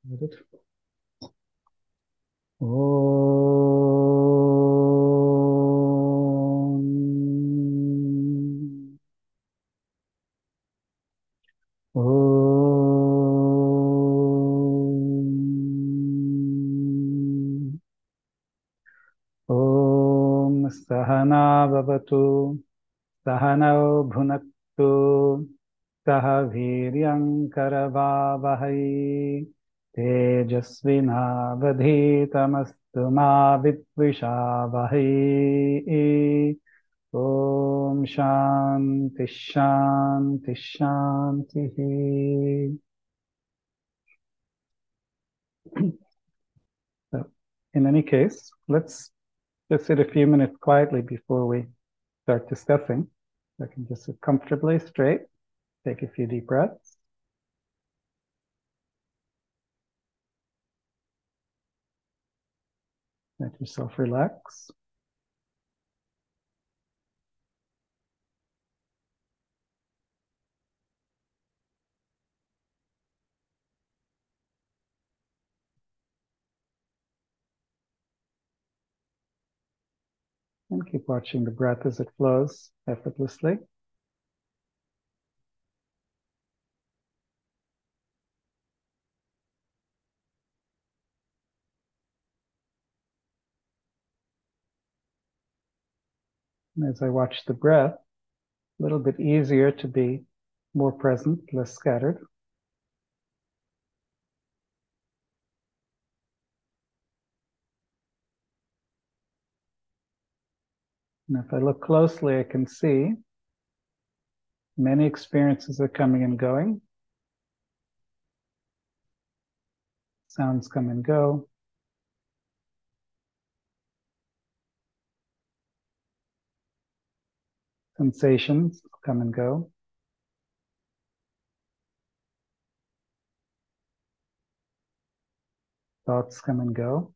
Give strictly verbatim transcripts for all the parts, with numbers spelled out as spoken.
Got it. Om. Om. Om Sahana Bhavatu Sahanau Bhunaktu Saha Viryam Karavavahai Tejasvinavadhitamastu Ma Vidvishavahai. Om Shanti Shanti Shanti. So, in any case, let's just sit a few minutes quietly before we start discussing. I can just sit comfortably straight, take a few deep breaths. Let yourself relax. And keep watching the breath as it flows effortlessly. And as I watch the breath, a little bit easier to be more present, less scattered. And if I look closely, I can see many experiences are coming and going. Sounds come and go. Sensations come and go. Thoughts come and go.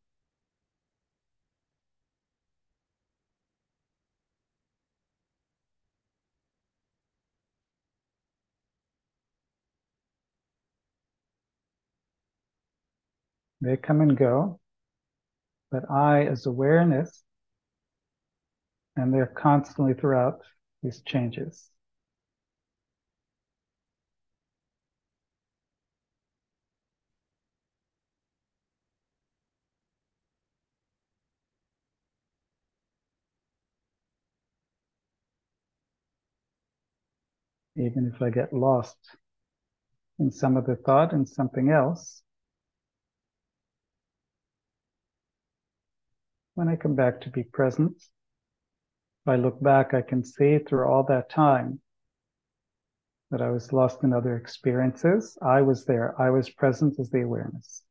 They come and go. But I, as awareness, and they're constantly throughout these changes. Even if I get lost in some other thought and something else, when I come back to be present, if I look back, I can see through all that time that I was lost in other experiences. I was there. I was present as the awareness.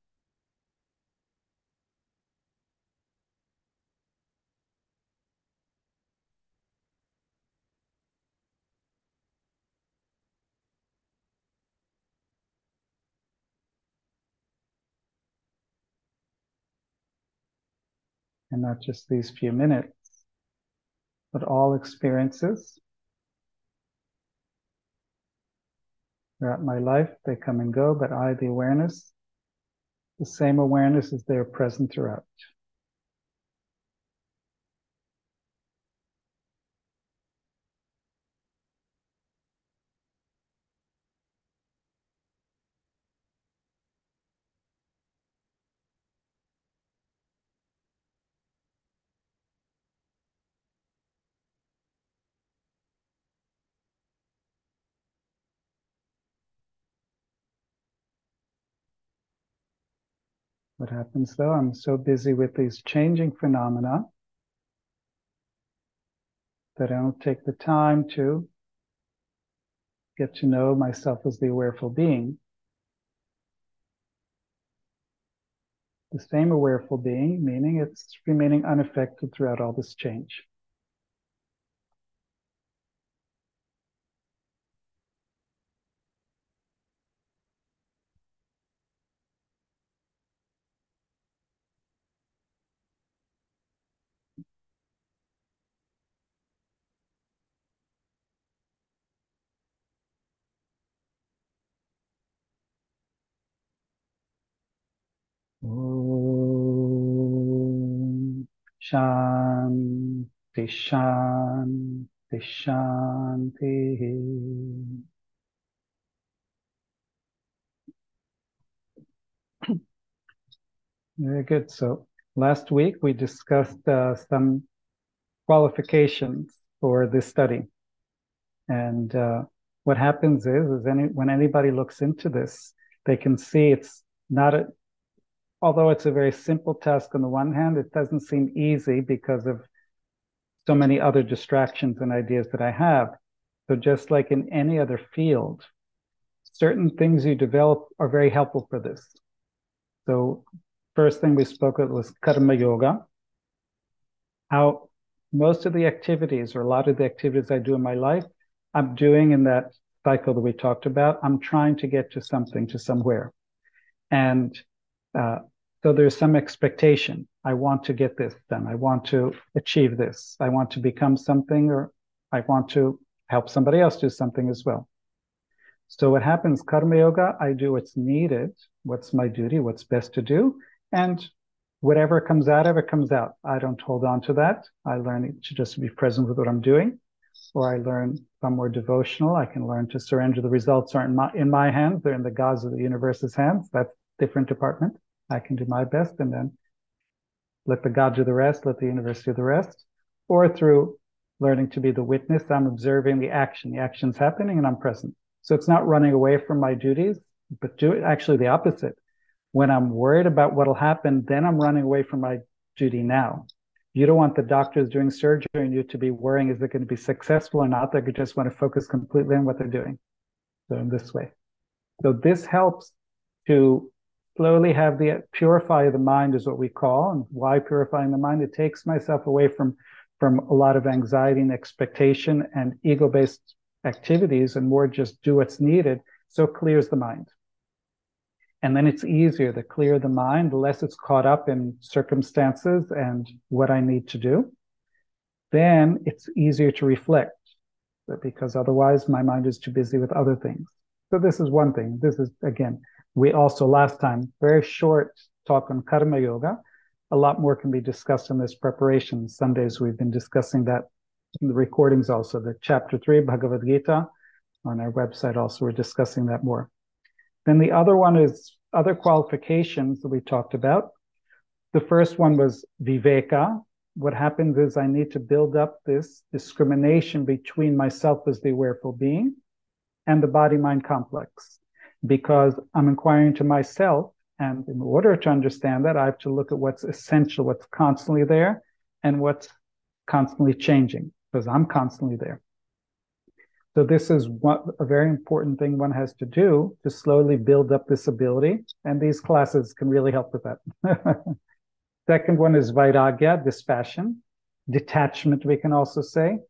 And not just these few minutes, but all experiences throughout my life. They come and go, but I, the awareness, the same awareness is there present throughout. What happens though? I'm so busy with these changing phenomena that I don't take the time to get to know myself as the awareful being. The same awareful being, meaning it's remaining unaffected throughout all this change. Shanti, Shanti, Shanti. Very good. So last week we discussed uh, some qualifications for this study. And uh, what happens is, is any, when anybody looks into this, they can see it's not a, although it's a very simple task on the one hand, it doesn't seem easy because of so many other distractions and ideas that I have. So just like in any other field, certain things you develop are very helpful for this. So first thing we spoke of was karma yoga. How most of the activities or a lot of the activities I do in my life, I'm doing in that cycle that we talked about. I'm trying to get to something, to somewhere. And uh, so there's some expectation. I want to get this done. I want to achieve this. I want to become something, or I want to help somebody else do something as well. So what happens, karma yoga, I do what's needed, what's my duty, what's best to do, and whatever comes out of it comes out. I don't hold on to that. I learn to just be present with what I'm doing, or I learn if I'm more devotional, I can learn to surrender. The results aren't in my, in my hands, they're in the gods of the universe's hands. That's a different department. I can do my best and then let the God do the rest, let the universe do the rest. Or through learning to be the witness, I'm observing the action. The action's happening and I'm present. So it's not running away from my duties, but do it actually the opposite. When I'm worried about what'll happen, then I'm running away from my duty now. You don't want the doctors doing surgery and you to be worrying, is it going to be successful or not? They just want to focus completely on what they're doing. So in this way. So this helps to slowly have the purify the mind is what we call. And why purifying the mind? It takes myself away from, from a lot of anxiety and expectation and ego-based activities and more just do what's needed. So it clears the mind. And then it's easier to clear the mind, the less it's caught up in circumstances and what I need to do. Then it's easier to reflect, because otherwise my mind is too busy with other things. So this is one thing. This is, again, we also last time, very short talk on karma yoga. A lot more can be discussed in this preparation. Sundays we've been discussing that in the recordings also. The chapter three, Bhagavad Gita, on our website also, we're discussing that more. Then the other one is other qualifications that we talked about. The first one was viveka. What happens is I need to build up this discrimination between myself as the awareful being and the body-mind complex, because I'm inquiring to myself, and in order to understand that, I have to look at what's essential, what's constantly there, and what's constantly changing, because I'm constantly there. So this is what a very important thing one has to do to slowly build up this ability, and these classes can really help with that. Second one is vairagya, dispassion, detachment, we can also say.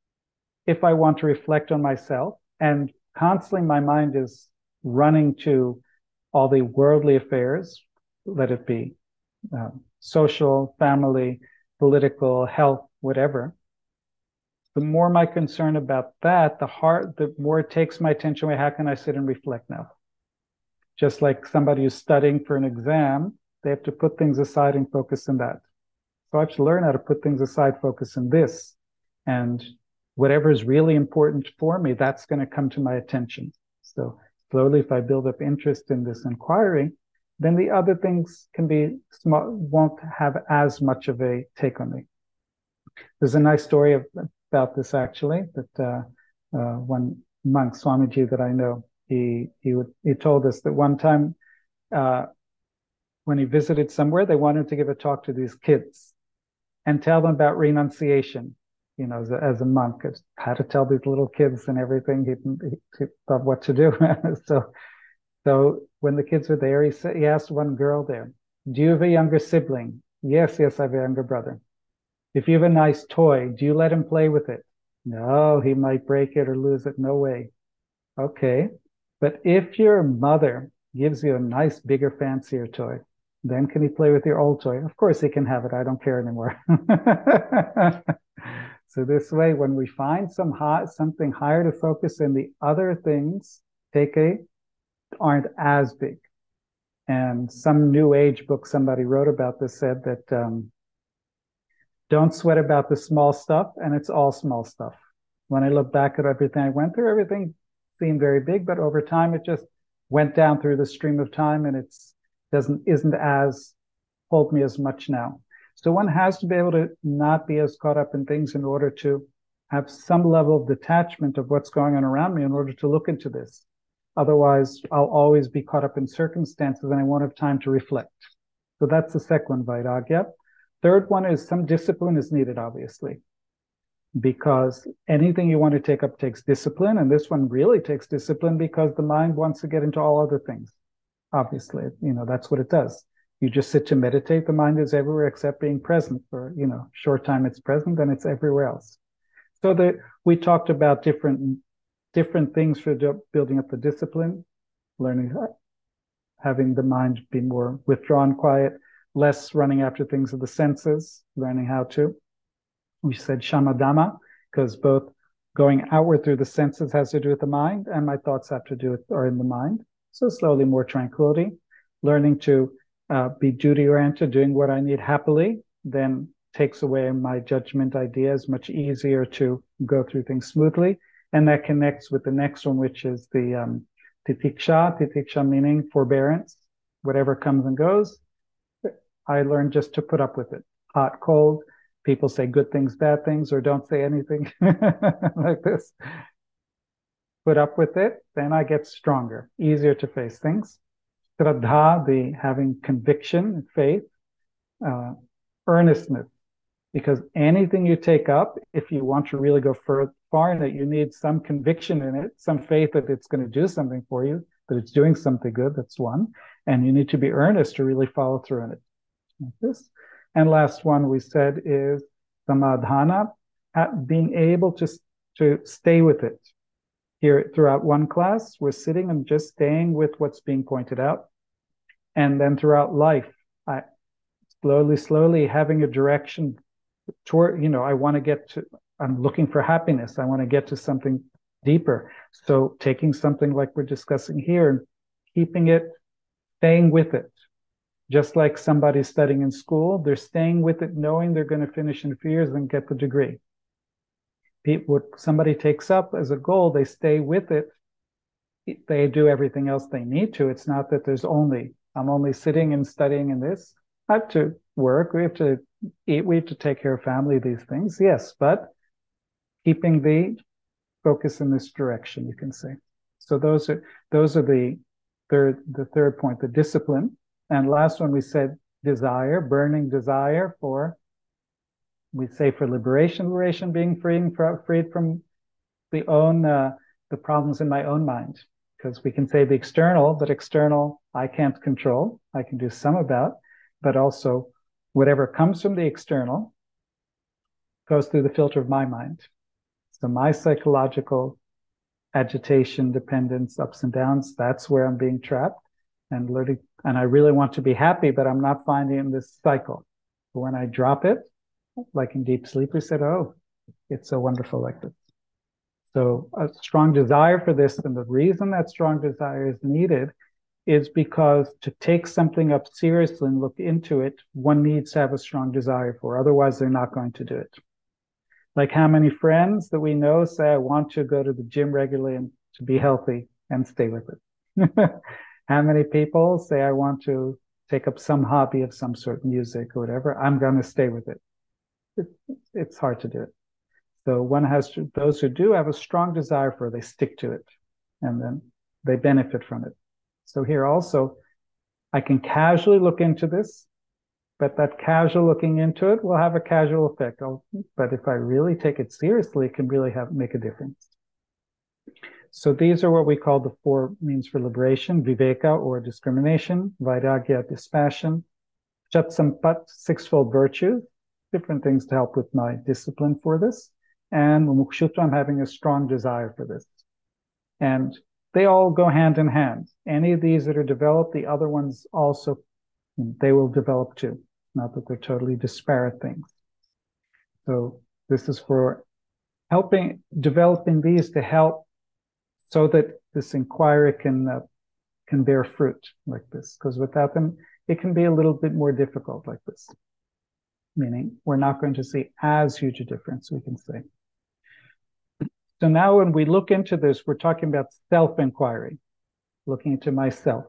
If I want to reflect on myself, and constantly my mind is running to all the worldly affairs, let it be uh, social, family, political, health, whatever. The more my concern about that, the heart, the more it takes my attention away. How can I sit and reflect now? Just like somebody who's studying for an exam, they have to put things aside and focus on that. So I have to learn how to put things aside, focus on this. And whatever is really important for me, that's going to come to my attention. So slowly, if I build up interest in this inquiry, then the other things can be small, won't have as much of a take on me. There's a nice story of, about this actually, that uh, uh, one monk, Swamiji, that I know, he he would he told us that one time uh, when he visited somewhere, they wanted to give a talk to these kids and tell them about renunciation. You know, as a, as a monk, how to tell these little kids and everything. He, he, he thought what to do. so, so when the kids were there, he said, he asked one girl there, "Do you have a younger sibling?" "Yes, yes, I have a younger brother." "If you have a nice toy, do you let him play with it?" "No, he might break it or lose it." "No way." "Okay, but if your mother gives you a nice, bigger, fancier toy, then can he play with your old toy?" "Of course he can have it. I don't care anymore." So this way, when we find some high, something higher to focus in, the other things take a aren't as big. And some new age book somebody wrote about this said that um, Don't sweat about the small stuff, and it's all small stuff. When I look back at everything I went through, everything seemed very big, but over time it just went down through the stream of time, and it's doesn't isn't as hold me as much now. So one has to be able to not be as caught up in things in order to have some level of detachment of what's going on around me in order to look into this. Otherwise, I'll always be caught up in circumstances and I won't have time to reflect. So that's the second one, Vairagya. Third one is some discipline is needed, obviously, because anything you want to take up takes discipline. And this one really takes discipline because the mind wants to get into all other things. Obviously, you know, that's what it does. You just sit to meditate, the mind is everywhere except being present for, you know, short time it's present, and it's everywhere else. So that we talked about different different things for building up the discipline, learning, having the mind be more withdrawn, quiet, less running after things of the senses, learning how to. We said shamadama, because both going outward through the senses has to do with the mind, and my thoughts have to do with, are in the mind. So slowly more tranquility, learning to uh, be duty oriented, doing what I need happily, then takes away my judgment ideas, much easier to go through things smoothly. And that connects with the next one, which is the um, titiksha, titiksha meaning forbearance. Whatever comes and goes, I learned just to put up with it. Hot, cold, people say good things, bad things, or don't say anything like this. Put up with it, then I get stronger, easier to face things. Shraddha, the having conviction, faith, uh, earnestness, because anything you take up, if you want to really go far, far in it, you need some conviction in it, some faith that it's going to do something for you, that it's doing something good. That's one. And you need to be earnest to really follow through in it. Like this. And last one we said is samadhana, being able to, to stay with it. Here throughout one class, we're sitting and just staying with what's being pointed out. And then throughout life, I slowly, slowly having a direction toward, you know, I want to get to, I'm looking for happiness. I want to get to something deeper. So taking something like we're discussing here and keeping it, staying with it. Just like somebody studying in school, they're staying with it, knowing they're going to finish in a few years and get the degree. What somebody takes up as a goal, they stay with it. They do everything else they need to. It's not that there's only, I'm only sitting and studying in this. I have to work. We have to eat. We have to take care of family, these things. Yes, but keeping the focus in this direction, you can say. So those are, those are the third, the third point, the discipline. And last one, we said desire, burning desire for, we say for liberation, liberation being freeing, freed from the own, uh, the problems in my own mind. Because we can say the external, but external I can't control. I can do some about, but also whatever comes from the external goes through the filter of my mind. So my psychological agitation, dependence, ups and downs, that's where I'm being trapped and learning. And I really want to be happy, but I'm not finding in this cycle. But when I drop it, like in deep sleep, we said, oh, it's so wonderful like this. So a strong desire for this, and the reason that strong desire is needed is because to take something up seriously and look into it, one needs to have a strong desire for, otherwise they're not going to do it. Like how many friends that we know say, I want to go to the gym regularly and to be healthy and stay with it. How many people say, I want to take up some hobby of some sort, music or whatever, I'm going to stay with it. it. It's hard to do it. So one has to, those who do have a strong desire for it, they stick to it and then they benefit from it. So here also, I can casually look into this, but that casual looking into it will have a casual effect. I'll, but if I really take it seriously, it can really have make a difference. So these are what we call the four means for liberation: viveka or discrimination, vairagya dispassion, chatsampat sixfold virtue, different things to help with my discipline for this, and mumukshutva, I'm having a strong desire for this. And they all go hand in hand. Any of these that are developed, the other ones also, they will develop too. Not that they're totally disparate things. So this is for helping, developing these to help so that this inquiry can uh, can bear fruit like this. Because without them, it can be a little bit more difficult like this. meaning we're not going to see as huge a difference, we can say. So now when we look into this, we're talking about self-inquiry, looking into myself.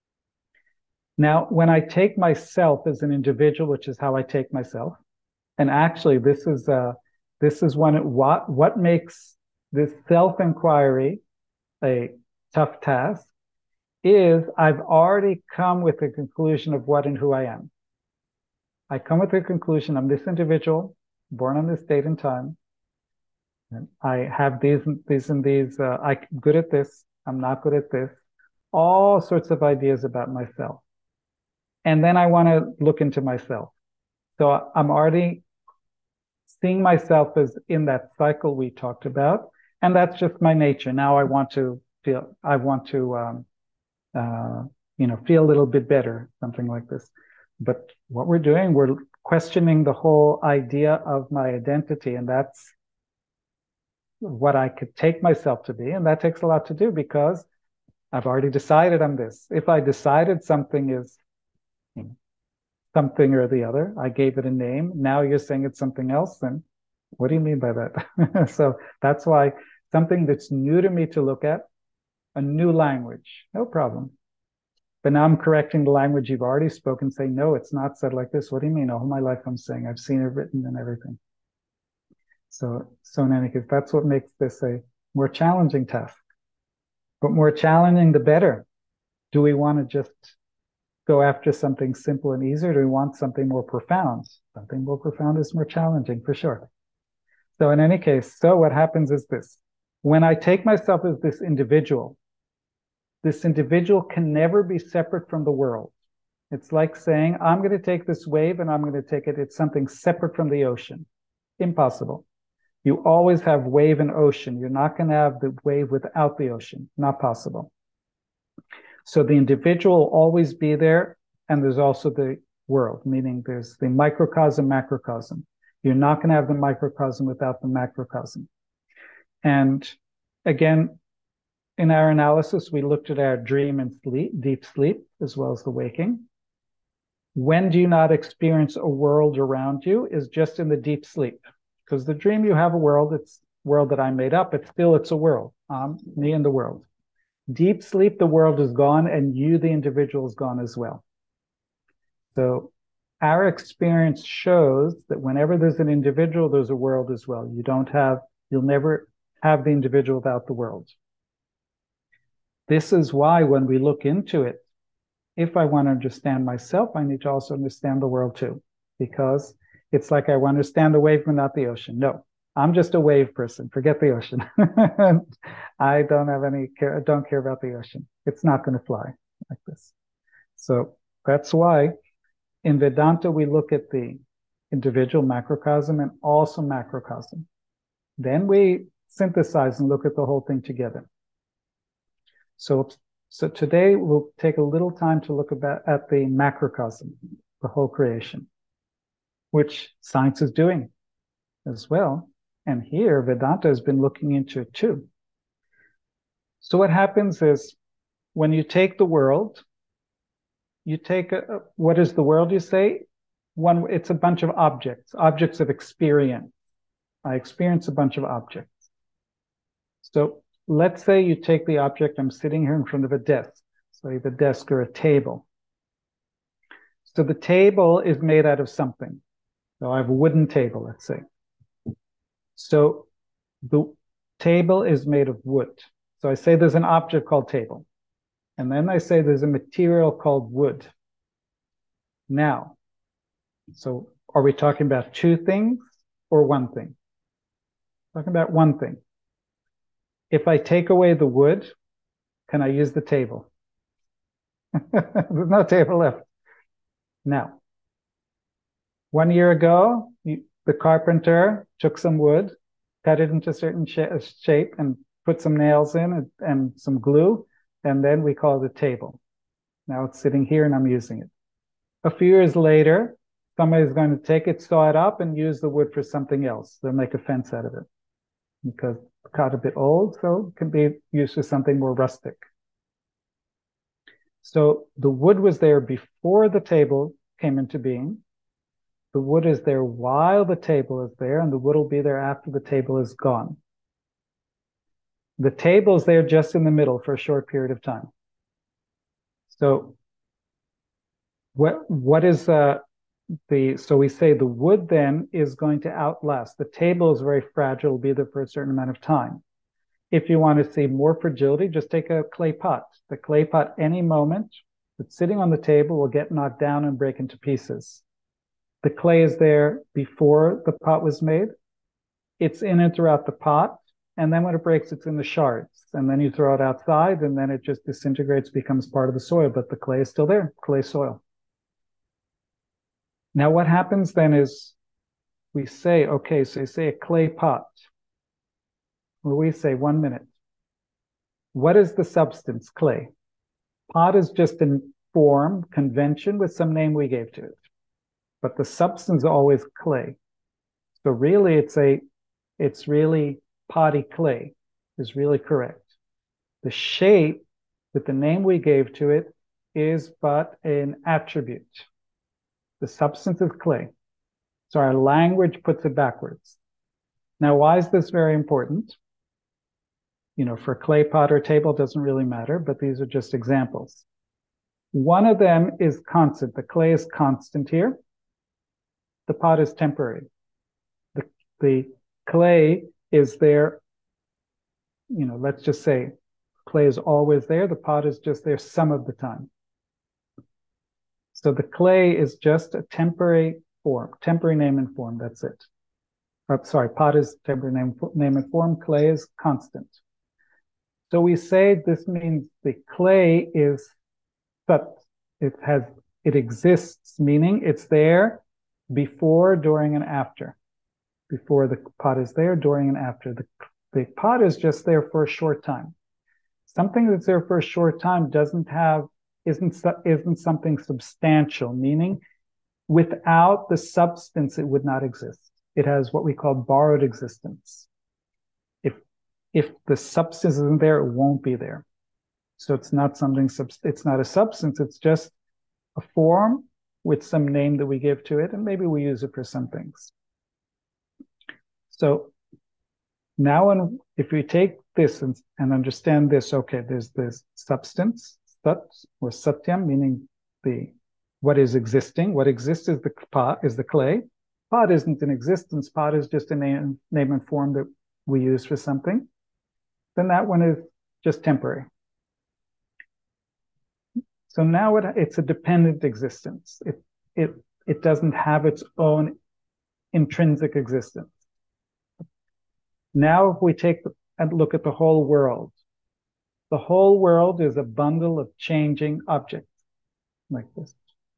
Now, when I take myself as an individual, which is how I take myself, and actually this is uh, this is one what what makes this self-inquiry a tough task is I've already come with a conclusion of what and who I am. I come with the conclusion I'm this individual, born on this date and time. And I have these, these and these, uh, I'm good at this, I'm not good at this, all sorts of ideas about myself. And then I want to look into myself. So I'm already seeing myself as in that cycle we talked about. And that's just my nature. Now I want to feel, I want to, um, uh, you know, feel a little bit better, something like this. But what we're doing, we're questioning the whole idea of my identity, and that's what I could take myself to be. And that takes a lot to do because I've already decided I'm this. If I decided something is you know, something or the other, I gave it a name. Now you're saying it's something else, then what do you mean by that? So that's why something that's new to me to look at, a new language, no problem. But now I'm correcting the language you've already spoken, saying, no, it's not said like this. What do you mean? All my life I'm saying, I've seen it written and everything. So, so in any case, that's what makes this a more challenging task. But more challenging, the better. Do we want to just go after something simple and easier? Or do we want something more profound? Something more profound is more challenging, for sure. So in any case, so what happens is this. When I take myself as this individual, this individual can never be separate from the world. It's like saying, I'm going to take this wave and I'm going to take it. It's something separate from the ocean. Impossible. You always have wave and ocean. You're not going to have the wave without the ocean. Not possible. So the individual will always be there. And there's also the world, meaning there's the microcosm, macrocosm. You're not going to have the microcosm without the macrocosm. And again, in our analysis, we looked at our dream and sleep, deep sleep, as well as the waking. When do you not experience a world around you is just in the deep sleep. Because the dream, you have a world, it's a world that I made up, but still it's a world, um, me and the world. Deep sleep, the world is gone, and you, the individual, is gone as well. So our experience shows that whenever there's an individual, there's a world as well. You don't have, you'll never have the individual without the world. This is why when we look into it, if I want to understand myself, I need to also understand the world too, because it's like I want to understand the wave but not the ocean. No, I'm just a wave person. Forget the ocean. I don't have any care. I don't care about the ocean. It's not going to fly like this. So that's why in Vedanta, we look at the individual macrocosm and also macrocosm. Then we synthesize and look at the whole thing together. So, so today we'll take a little time to look about, at the macrocosm, the whole creation, which science is doing as well. And here Vedanta has been looking into it too. So what happens is when you take the world, you take a, what is the world, you say? One, it's a bunch of objects, objects of experience. I experience a bunch of objects. So let's say you take the object, I'm sitting here in front of a desk, so either a desk or a table. So the table is made out of something. So I have a wooden table, let's say. So the table is made of wood. So I say there's an object called table. And then I say there's a material called wood. Now, so are we talking about two things or one thing? Talking about one thing. If I take away the wood, can I use the table? There's no table left. Now, one year ago, you, the carpenter took some wood, cut it into a certain sh shape, and put some nails in and, and some glue, and then we call it a table. Now it's sitting here and I'm using it. A few years later, somebody's going to take it, saw it up, and use the wood for something else. They'll make a fence out of it because it got a bit old, so it can be used for something more rustic. So the wood was there before the table came into being. The wood is there while the table is there, and the wood will be there after the table is gone. The table is there just in the middle for a short period of time. So what what is uh, the so we say the wood then is going to outlast. The table is very fragile, will be there for a certain amount of time. If you want to see more fragility, just take a clay pot. The clay pot, any moment, it's sitting on the table, will get knocked down and break into pieces. The clay is there before the pot was made. It's in and throughout the pot. And then when it breaks, it's in the shards. And then you throw it outside, and then it just disintegrates, becomes part of the soil. But the clay is still there, clay soil. Now, what happens then is we say, okay, so you say a clay pot. Well, we say one minute. What is the substance? Clay. Pot is just a form, convention with some name we gave to it. But the substance is always clay. So really it's a, it's really potty clay is really correct. The shape with the name we gave to it is but an attribute. The substance is clay. So our language puts it backwards. Now, why is this very important? You know, for clay pot or table, it doesn't really matter, but these are just examples. One of them is constant. The clay is constant here. The pot is temporary. The, the clay is there, you know, let's just say clay is always there. The pot is just there some of the time. So the clay is just a temporary form, temporary name and form. That's it. Oh, sorry, pot is temporary name, name and form. Clay is constant. So we say this means the clay is, but it has, it exists, meaning it's there before, during, and after. Before the pot is there, during, and after. The, the pot is just there for a short time. Something that's there for a short time doesn't have, isn't, isn't something substantial, meaning without the substance, it would not exist. It has what we call borrowed existence. If, if the substance isn't there, it won't be there. So it's not something, it's not a substance, it's just a form with some name that we give to it, and maybe we use it for some things. So now when, if we take this and, and understand this, okay, there's this substance, sat or satyam, meaning the what is existing. What exists is the pot, is the clay. Pot isn't in existence. Pot is just a name, name and form that we use for something. Then that one is just temporary. So now it, it's a dependent existence. It, it, it doesn't have its own intrinsic existence. Now, if we take and look at the whole world, the whole world is a bundle of changing objects like this.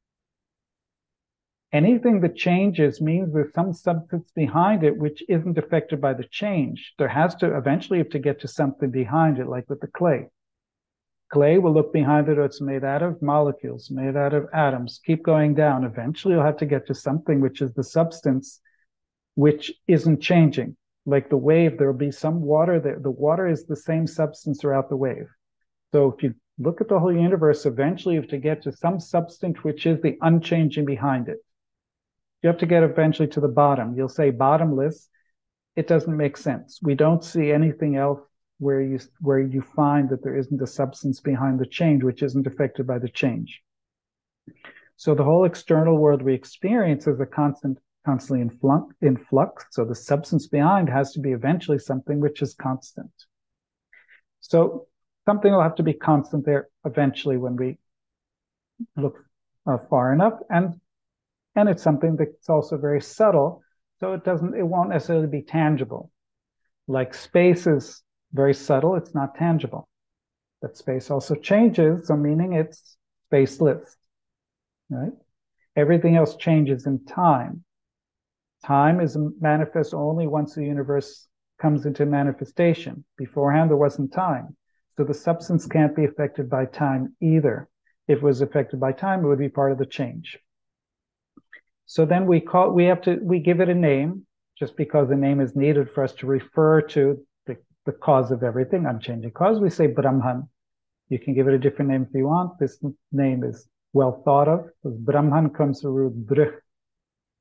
Anything that changes means there's some substance behind it which isn't affected by the change. There has to eventually have to get to something behind it, like with the clay. Clay will look behind it, or it's made out of molecules, made out of atoms, keep going down. Eventually you'll have to get to something which is the substance which isn't changing. Like the wave, there will be some water there. The water is the same substance throughout the wave. So if you look at the whole universe, eventually you have to get to some substance which is the unchanging behind it. You have to get eventually to the bottom. You'll say bottomless. It doesn't make sense. We don't see anything else where you where you find that there isn't a substance behind the change, which isn't affected by the change. So the whole external world we experience is a constant, constantly in flux, in flux. So the substance behind has to be eventually something which is constant. So something will have to be constant there eventually when we look uh, far enough, and and it's something that's also very subtle. So it doesn't, it won't necessarily be tangible. Like space is very subtle, it's not tangible. But space also changes, so meaning it's spaceless, right? Everything else changes in time. Time is manifest only once the universe comes into manifestation. Beforehand, there wasn't time. So the substance can't be affected by time either. If it was affected by time, it would be part of the change. So then we call, we have to, we give it a name, just because the name is needed for us to refer to the, the cause of everything, unchanging cause. We say Brahman. You can give it a different name if you want. This name is well thought of, because Brahman comes from the root Brh,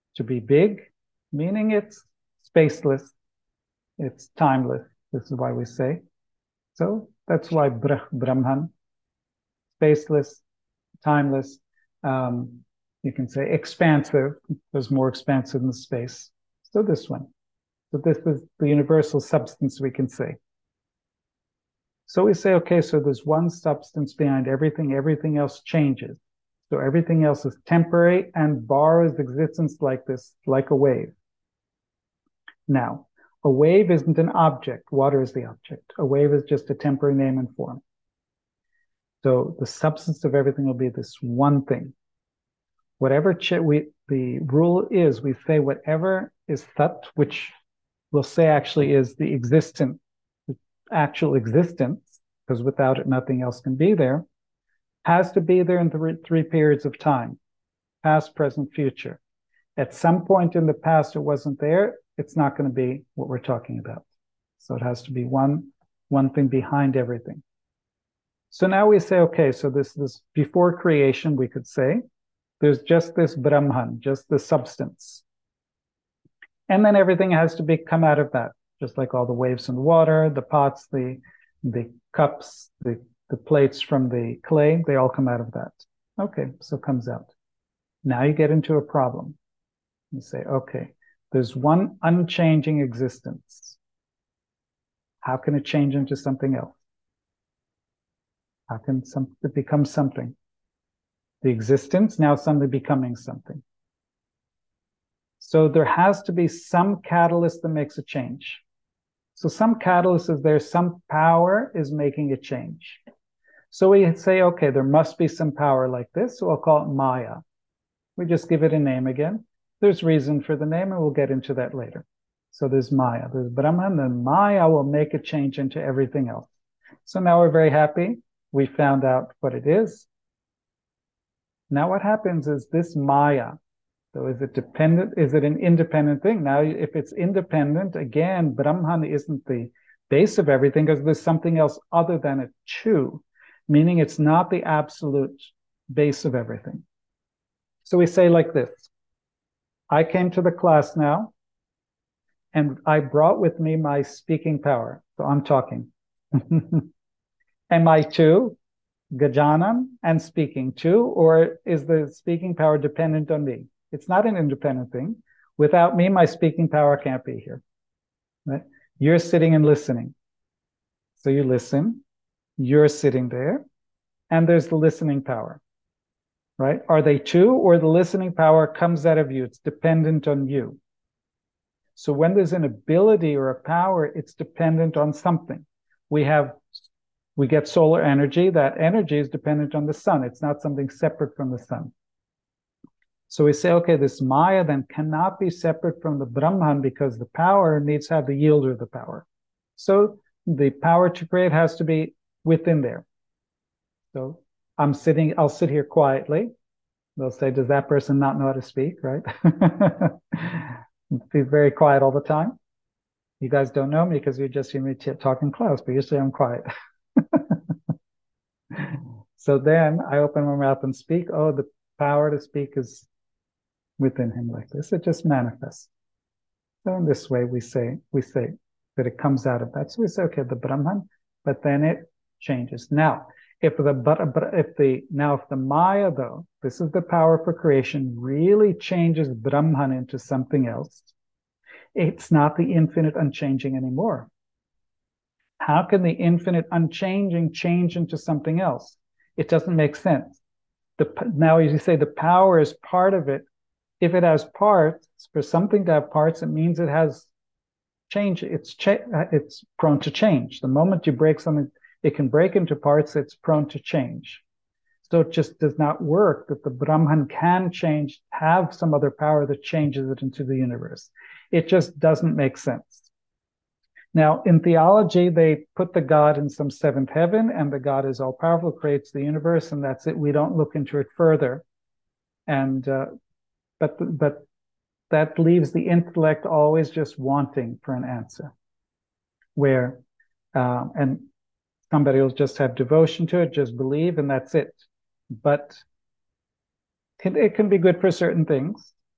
to be big, meaning it's spaceless, it's timeless. This is why we say. So that's why Brahman, spaceless, timeless. Um, you can say expansive. There's more expansive in space. So this one. So this is the universal substance, we can say. So we say, okay, so there's one substance behind everything. Everything else changes. So everything else is temporary and borrows existence like this, like a wave. Now, a wave isn't an object. Water is the object. A wave is just a temporary name and form. So the substance of everything will be this one thing. Whatever we, the rule is, we say whatever is tat, which we'll say actually is the existent, the actual existence, because without it, nothing else can be there, has to be there in three, three periods of time, past, present, future. At some point in the past, it wasn't there. It's not going to be what we're talking about. So it has to be one, one thing behind everything. So now we say, okay, so this is before creation, we could say, there's just this Brahman, just the substance. And then everything has to be come out of that, just like all the waves in the water, the pots, the, the cups, the, the plates from the clay, they all come out of that. Okay, so it comes out. Now you get into a problem. You say, okay, there's one unchanging existence. How can it change into something else? How can something become something? The existence, now something becoming something. So there has to be some catalyst that makes a change. So some catalyst is there, some power is making a change. So we say, okay, there must be some power like this, so I'll call it Maya. We just give it a name again. There's reason for the name, and we'll get into that later. So there's Maya, there's Brahman, and Maya will make a change into everything else. So now we're very happy. We found out what it is. Now what happens is this Maya, so is it dependent? Is it an independent thing? Now, if it's independent, again, Brahman isn't the base of everything because there's something else other than it too, meaning it's not the absolute base of everything. So we say like this. I came to the class now, and I brought with me my speaking power. So I'm talking. Am I too Gajanan and speaking too, or is the speaking power dependent on me? It's not an independent thing. Without me, my speaking power can't be here. Right? You're sitting and listening. So you listen, you're sitting there, and there's the listening power. Right? Are they two, or the listening power comes out of you? It's dependent on you. So when there's an ability or a power, it's dependent on something. We have, we get solar energy. That energy is dependent on the sun. It's not something separate from the sun. So we say, okay, this Maya then cannot be separate from the Brahman because the power needs to have the yielder of the power. So the power to create has to be within there. So I'm sitting, I'll sit here quietly. They'll say, does that person not know how to speak, right? Be very quiet all the time. You guys don't know me because you just hear me talking close, but usually I'm quiet. So then I open my mouth and speak. Oh, the power to speak is within him like this. It just manifests. So in this way, we say we say that it comes out of that. So we say, okay, the Brahman, but then it changes. Now, if the if the now if the Maya though, this is the power for creation, really changes Brahman into something else, it's not the infinite unchanging anymore. How can the infinite unchanging change into something else? It doesn't make sense. The, now, as you say, the power is part of it. If it has parts, for something to have parts, it means it has change. It's cha it's prone to change. The moment you break something, it can break into parts. It's prone to change. So it just does not work that the Brahman can change, have some other power that changes it into the universe. It just doesn't make sense. Now, in theology, they put the God in some seventh heaven, and the God is all powerful, creates the universe, and that's it. We don't look into it further. And uh, but but that leaves the intellect always just wanting for an answer, where uh, and somebody will just have devotion to it, just believe, and that's it. But it can be good for certain things.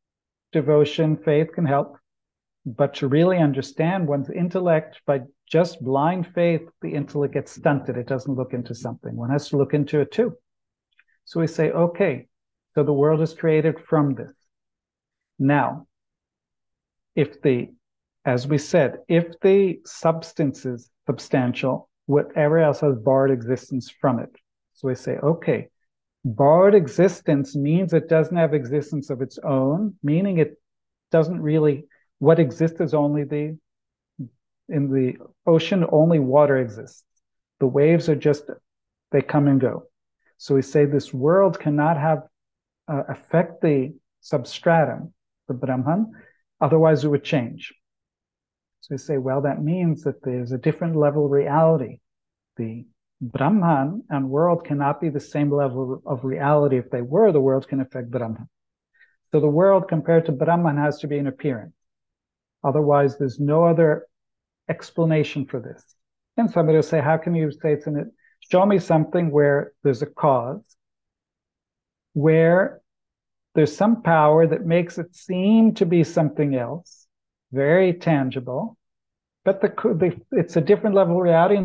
devotion, faith can help. But to really understand one's intellect, by just blind faith, the intellect gets stunted. It doesn't look into something. One has to look into it too. So we say, okay, so the world is created from this. Now, if the, as we said, if the substance is substantial, whatever else has borrowed existence from it. So we say, okay, borrowed existence means it doesn't have existence of its own, meaning it doesn't really, what exists is only the, in the ocean, only water exists. The waves are just, they come and go. So we say this world cannot have, uh, affect the substratum, the Brahman, otherwise it would change. So we say, well, that means that there's a different level of reality. The Brahman and world cannot be the same level of reality. If they were, the world can affect Brahman. So the world compared to Brahman has to be an appearance. Otherwise, there's no other explanation for this. And somebody will say, how can you say it's in it? Show me something where there's a cause, where there's some power that makes it seem to be something else, very tangible, but the, the it's a different level of reality.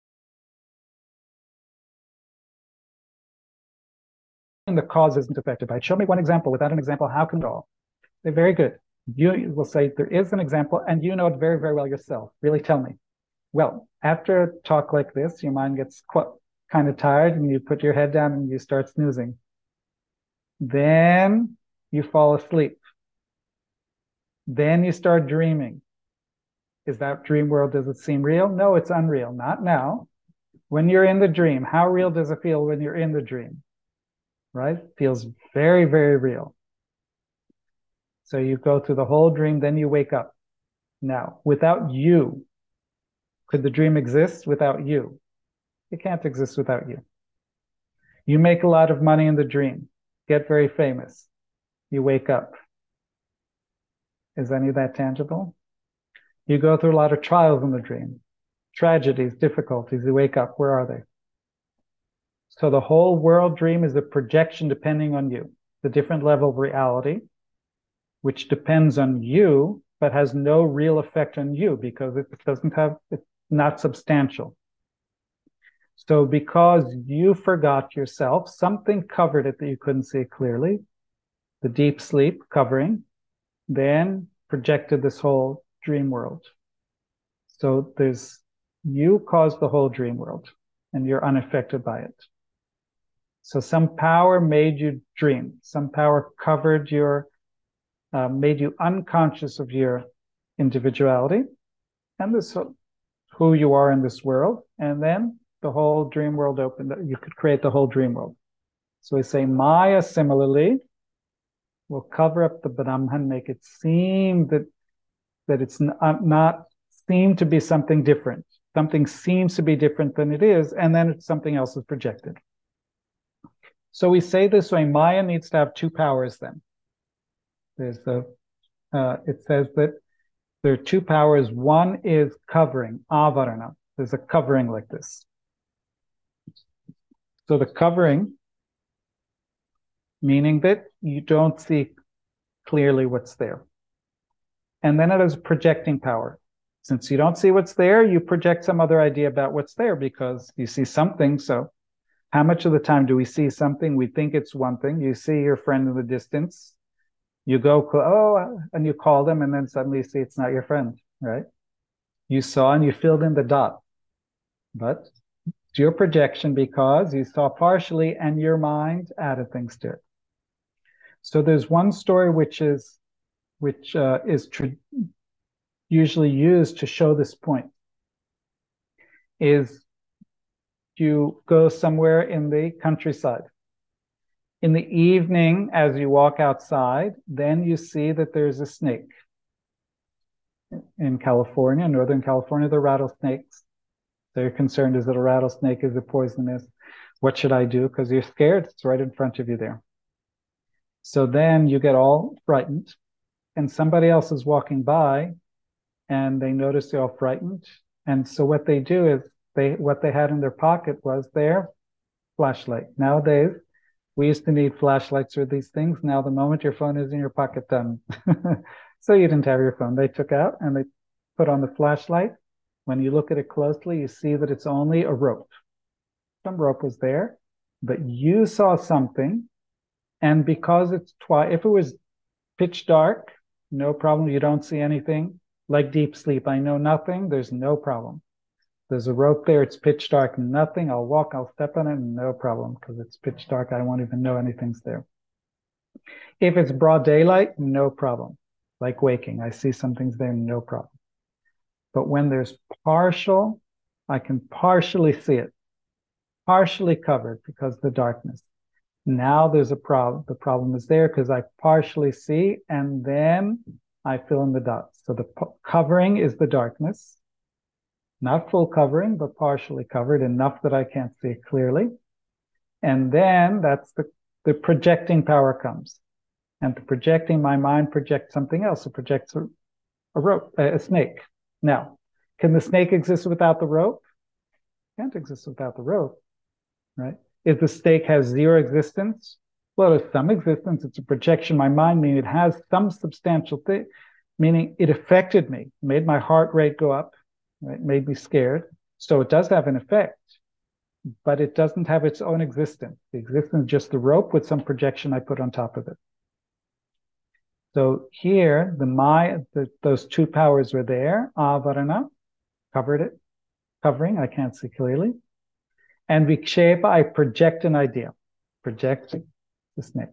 And the cause isn't affected by it. Show me one example. Without an example, how can it all? They're very good. You will say there is an example, and you know it very, very well yourself. Really tell me. Well, after a talk like this, your mind gets quite, kind of tired, and you put your head down and you start snoozing. Then you fall asleep. Then you start dreaming. Is that dream world, does it seem real? No, it's unreal. Not now. When you're in the dream, how real does it feel when you're in the dream? Right? Feels very, very real. So you go through the whole dream, then you wake up. Now, without you, could the dream exist without you? It can't exist without you. You make a lot of money in the dream, get very famous. You wake up. Is any of that tangible? You go through a lot of trials in the dream, tragedies, difficulties. You wake up. Where are they? So the whole world dream is a projection depending on you, the different level of reality, which depends on you, but has no real effect on you because it doesn't have, it's not substantial. So because you forgot yourself, something covered it that you couldn't see clearly, the deep sleep covering, then projected this whole dream world. So there's, you caused the whole dream world and you're unaffected by it. So some power made you dream. Some power covered your, uh, made you unconscious of your individuality and this who you are in this world. And then the whole dream world opened. You could create the whole dream world. So we say Maya similarly will cover up the Brahman, make it seem that that it's not, not seem to be something different. Something seems to be different than it is, and then it's something else is projected. So we say this way, Maya needs to have two powers then. There's the, uh, it says that there are two powers. One is covering, avarana. There's a covering like this. So the covering, meaning that you don't see clearly what's there. And then it has projecting power. Since you don't see what's there, you project some other idea about what's there because you see something. So how much of the time do we see something? We think it's one thing. You see your friend in the distance. You go, oh, and you call them, and then suddenly you see it's not your friend, right? You saw and you filled in the dot. But it's your projection because you saw partially and your mind added things to it. So there's one story which is which uh, is usually used to show this point, is you go somewhere in the countryside. In the evening, as you walk outside, then you see that there's a snake. In California, Northern California, the rattlesnakes. So you're concerned, is it a rattlesnake? Is it poisonous? What should I do? Because you're scared, it's right in front of you there. So then you get all frightened, and somebody else is walking by, and they notice they're all frightened. And so what they do is, they what they had in their pocket was their flashlight. Nowadays, We used to need flashlights for these things. Now, the moment your phone is in your pocket, done. So you didn't have your phone. They took out and they put on the flashlight. When you look at it closely, you see that it's only a rope. Some rope was there, but you saw something. And because it's twice, if it was pitch dark, no problem. You don't see anything. Like deep sleep, I know nothing. There's no problem. There's a rope there. It's pitch dark, nothing. I'll walk, I'll step on it, no problem, because it's pitch dark. I won't even know anything's there. If it's broad daylight, no problem. Like waking, I see something's there, no problem. But when there's partial, I can partially see it, partially covered because of the darkness. Now there's a problem. The problem is there because I partially see and then I fill in the dots. So the covering is the darkness. Not full covering, but partially covered, enough that I can't see it clearly. And then that's the, the projecting power comes. And the projecting, my mind projects something else. It projects a, a rope, a, a snake. Now, can the snake exist without the rope? It can't exist without the rope, right? If the snake has zero existence, well, it's some existence. It's a projection. My mind, meaning it has some substantial thing, meaning it affected me, made my heart rate go up. Right, made me scared. So it does have an effect, but it doesn't have its own existence. The existence is just the rope with some projection I put on top of it. So here, the Maya, the, those two powers were there. Avarana covered it, covering, I can't see clearly. And Vikshepa, I project an idea, project the snake.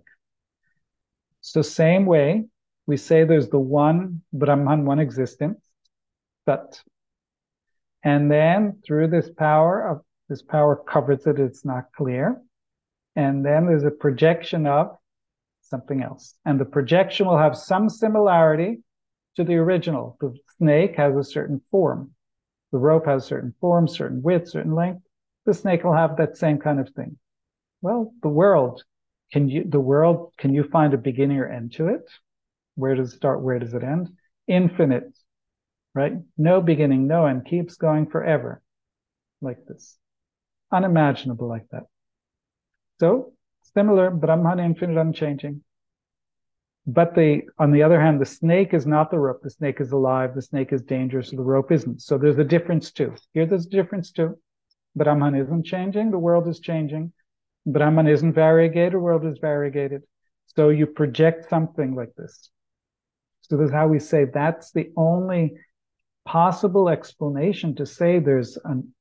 So same way, we say there's the one Brahman, one existence, Sat. And then through this power of this power covers it, it's not clear. And then there's a projection of something else. And the projection will have some similarity to the original. The snake has a certain form. The rope has a certain form, certain width, certain length. The snake will have that same kind of thing. Well, the world, can you the world, can you find a beginning or end to it? Where does it start? Where does it end? Infinite. Right? No beginning, no end, keeps going forever, like this. Unimaginable like that. So, similar, Brahman, infinite, unchanging. But the, on the other hand, the snake is not the rope. The snake is alive. The snake is dangerous. So the rope isn't. So there's a difference too. Here there's a difference too. Brahman isn't changing. The world is changing. Brahman isn't variegated. The world is variegated. So you project something like this. So that's how we say that's the only possible explanation to say there's an,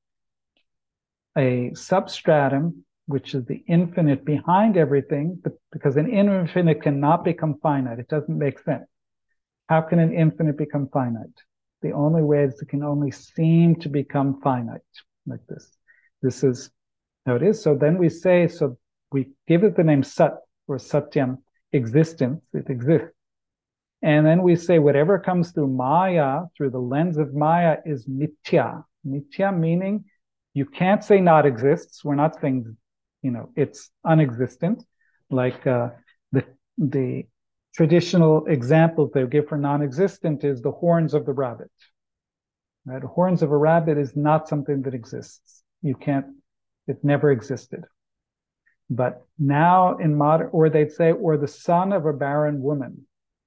a substratum, which is the infinite behind everything, but because an infinite cannot become finite. It doesn't make sense. How can an infinite become finite? The only way is it can only seem to become finite, like this. This is how it is. So then we say, so we give it the name Sat, or Satyam, existence. It exists. And then we say whatever comes through Maya, through the lens of Maya, is Mithya. Mithya meaning you can't say not exists. We're not saying, you know, it's unexistent. Like uh, the the traditional example they give for non-existent is the horns of the rabbit. Right? The horns of a rabbit is not something that exists. You can't, it never existed. But now in modern, or they'd say, or the son of a barren woman.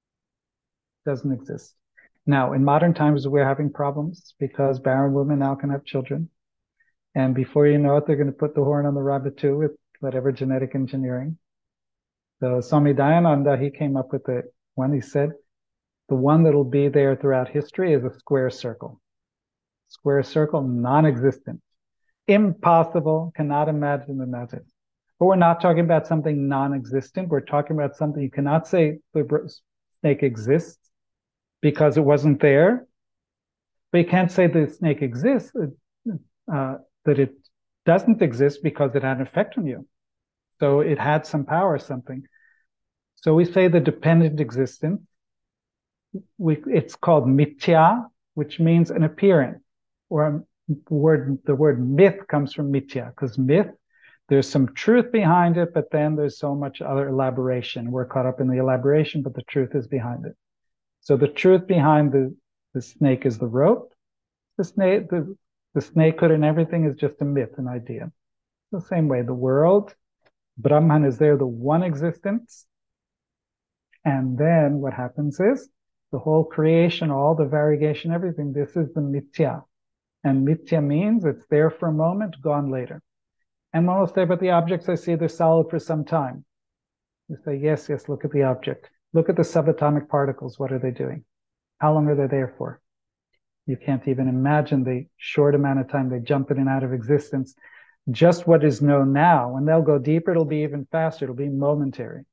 Doesn't exist. Now, in modern times, we're having problems because barren women now can have children. And before you know it, they're going to put the horn on the rabbit too with whatever genetic engineering. So Swami Dayananda, he came up with the one, he said, the one that'll be there throughout history is a square circle. Square circle, non-existent. Impossible, cannot imagine imagine. But we're not talking about something non-existent. We're talking about something you cannot say the snake exists because it wasn't there. But you can't say the snake exists, uh, that it doesn't exist because it had an effect on you. So it had some power or something. So we say the dependent existence. We, it's called mithya, which means an appearance. Or the word, the word myth comes from mithya, because myth, there's some truth behind it, but then there's so much other elaboration. We're caught up in the elaboration, but the truth is behind it. So the truth behind the, the snake is the rope. The snake, the, the snakehood and everything is just a myth, an idea. The same way, the world Brahman is there, the one existence. And then what happens is the whole creation, all the variegation, everything, this is the Mithya. And Mithya means it's there for a moment, gone later. And one will say, but the objects I see, they're solid for some time. You say, yes, yes, look at the object. Look at the subatomic particles. What are they doing? How long are they there for? You can't even imagine the short amount of time they jump in and out of existence. Just what is known now. When they'll go deeper, it'll be even faster. It'll be momentary.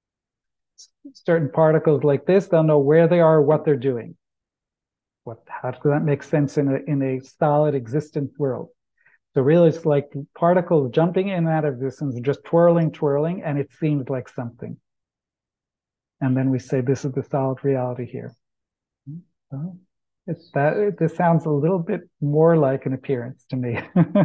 Certain particles like this, they'll know where they are, what they're doing. What, how does that make sense in a, in a solid existent world? So really, it's like particles jumping in and out of existence, just twirling, twirling, and it seems like something. And then we say, this is the solid reality here. So it's that, it, this sounds a little bit more like an appearance to me.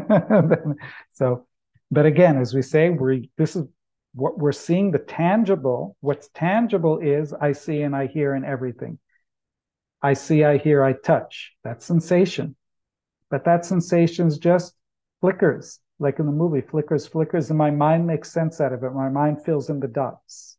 So, but again, as we say, we this is what we're seeing, the tangible. What's tangible is I see and I hear in everything. I see, I hear, I touch. That's sensation. But that sensation is just flickers, like in the movie, flickers, flickers, and my mind makes sense out of it. My mind fills in the dots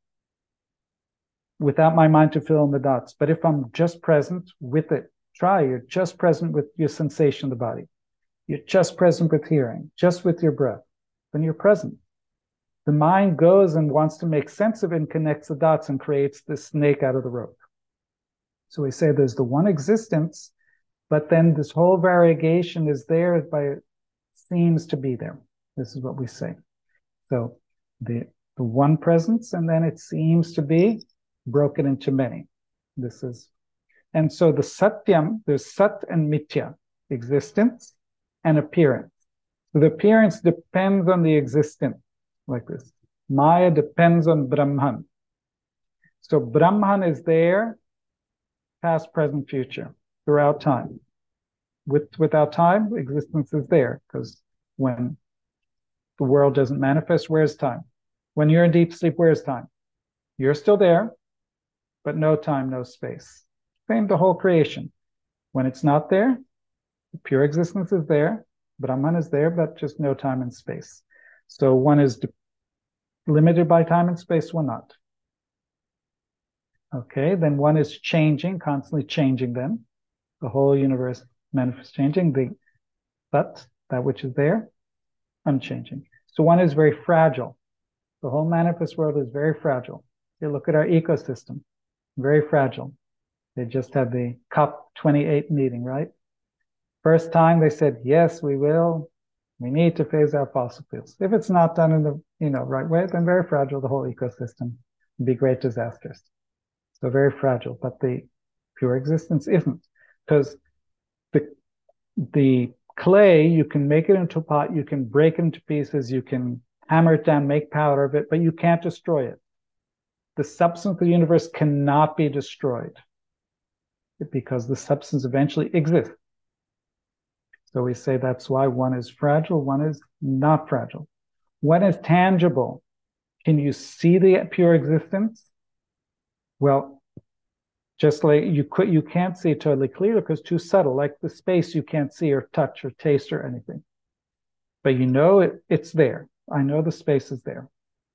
without my mind to fill in the dots. But if I'm just present with it, try, you're just present with your sensation of the body. You're just present with hearing, just with your breath. Then you're present. The mind goes and wants to make sense of it and connects the dots and creates this snake out of the rope. So we say there's the one existence, but then this whole variegation is there by seems to be there. This is what we say. So the, the one presence, and then it seems to be broken into many. This is, and so the satyam, there's sat and mithya, existence and appearance. So the appearance depends on the existence, like this. Maya depends on Brahman. So Brahman is there, past, present, future, throughout time. With, without time, existence is there, because when the world doesn't manifest, where's time? When you're in deep sleep, where's time? You're still there, but no time, no space. Same the whole creation. When it's not there, the pure existence is there, Brahman is there, but just no time and space. So one is limited by time and space, one not. Okay, then one is changing, constantly changing then. The whole universe manifest changing, the but that which is there, unchanging. So one is very fragile. The whole manifest world is very fragile. You look at our ecosystem, very fragile. They just had the COP twenty-eight meeting, right? First time they said, yes, we will. We need to phase out fossil fuels. If it's not done in the you know right way, then very fragile, the whole ecosystem. It'd be great disasters. So very fragile, but the pure existence isn't. Because the the clay, you can make it into a pot, you can break it into pieces, you can hammer it down, make powder of it, but you can't destroy it. The substance of the universe cannot be destroyed because the substance eventually exists. So we say that's why one is fragile, one is not fragile. One is tangible. Can you see the pure existence? Well, just like you could, you can't see it totally clearly because it's too subtle. Like the space, you can't see or touch or taste or anything. But you know it, it's there. I know the space is there.